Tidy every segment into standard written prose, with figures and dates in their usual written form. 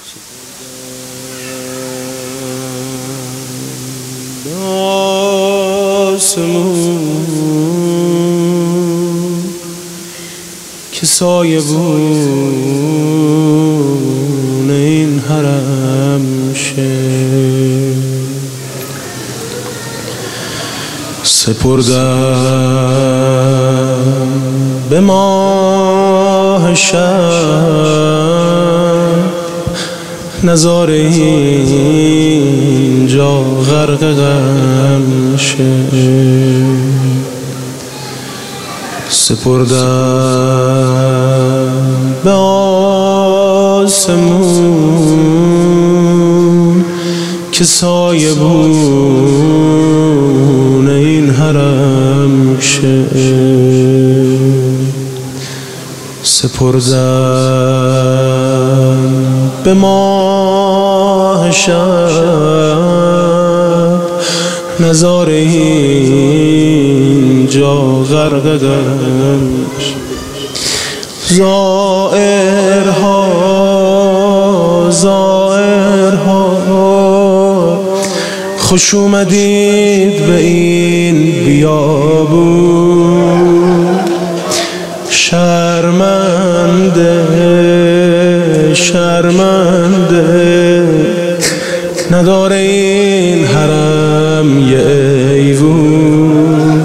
آسمون که سایه بون این حرم شه، سپردم به ماه شب، نظاره اینجا غرق غم شه، سپردم به آسمون که سایه بون این حرم شه، سپردم به ماه شب، نظاره اینجا غرق غم شه، زائرها خوش اومدید به این بیابون، شرمنده نداره این حرم یه ایوون،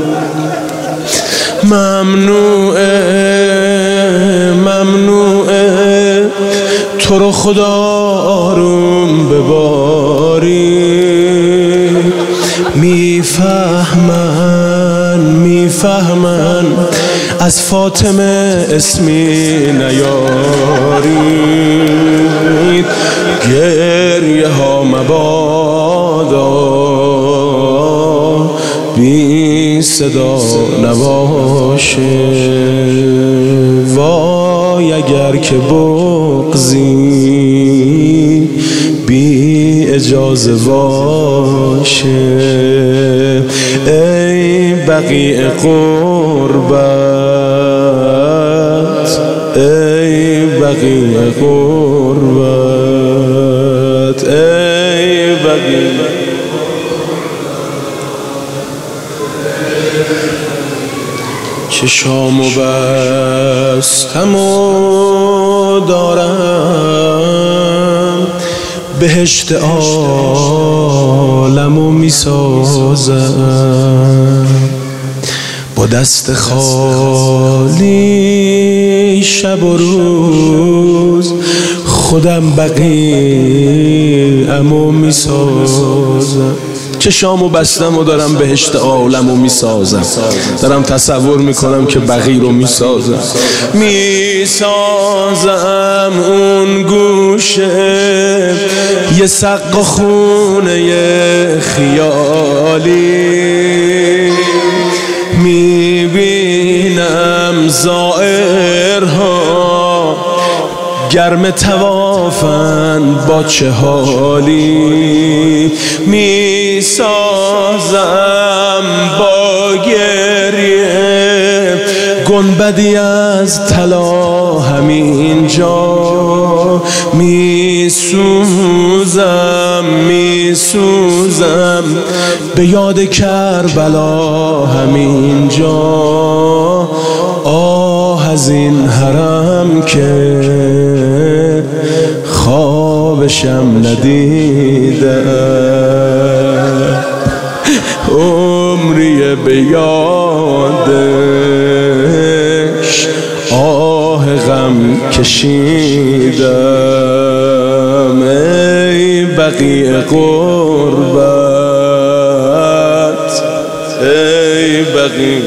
ممنوعه تو رو خدا آروم بباری، میفهمن از فاطمه اسمی نیارید، گریه ها مبادا بی صدا نباشه، وای اگر که بغضی بی اجازه باشه، ای بقیع قربت، ای بقیع قربت، ای بقیع چشامو بستم و دارم بهشت عالمو میسازم، با دست خالی شب و روز خودم بقیعمو میسازم، چشامو بستم و دارم بهشت عالمو میسازم، دارم تصور میکنم که بقیع رو میسازم اون گوشه یه سق و خونه خیالی، میبینم زائرها گرم طوافن با چه حالی، میسازم با گریه گنبدی از طلا همینجا، میسوزم به یاد کربلا همینجا، آه از این حرم که خوابشم ندیدم، عمریه به یادش آه غم کشیدم، ای بقیع قربت، ای بقیع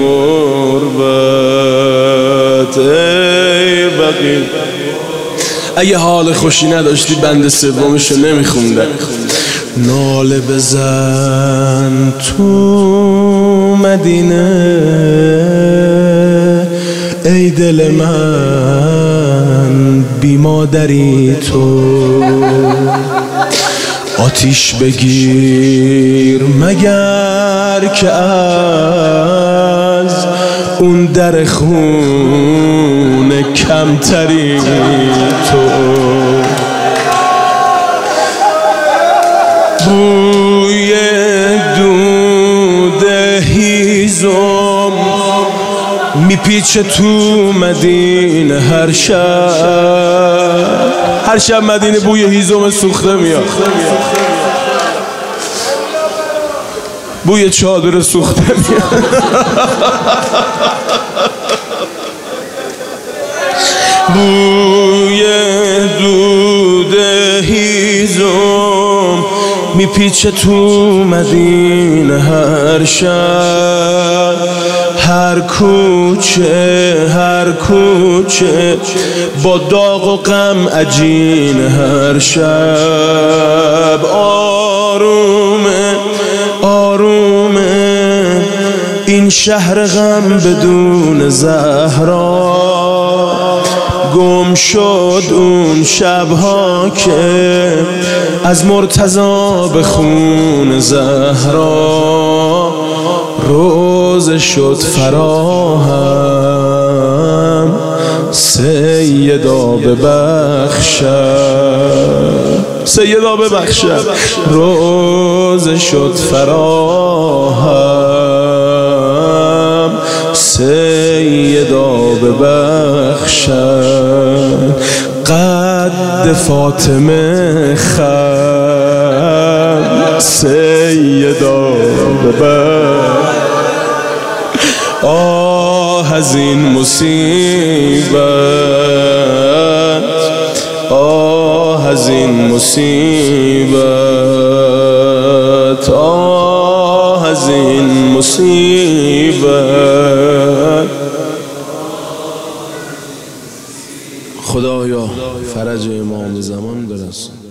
قربت، ای بقیع. اگه حال خوشی نداشتی بند سومشو نمیخوندم. ناله بزن تو مدینه ای دل من بی مادری تو، آتیش بگیر مگر که از اون در خون کمتری تو، میپیچه تو مدینه هر شب مدینه بوی هیزم سوخته میاد، بوی چادر سوخته میاد. بوی دود هیزم میپیچه تو مدینه هر شب، هر کوچه با داغ و غم عجین هر شب. آرومه این شهر غم بدون زهرا، گم شد اون شبها که از مرتضی به خون زهرا. روز شد فراهم سیدا ببخشد، روز شد فراهم سیدا ببخشد. قد فاطمه خم سیدا ببخشد. آه از این مصیبت، آه از این مصیبت، آه از این مصیبت. خدایا فرج امام زمان برسون.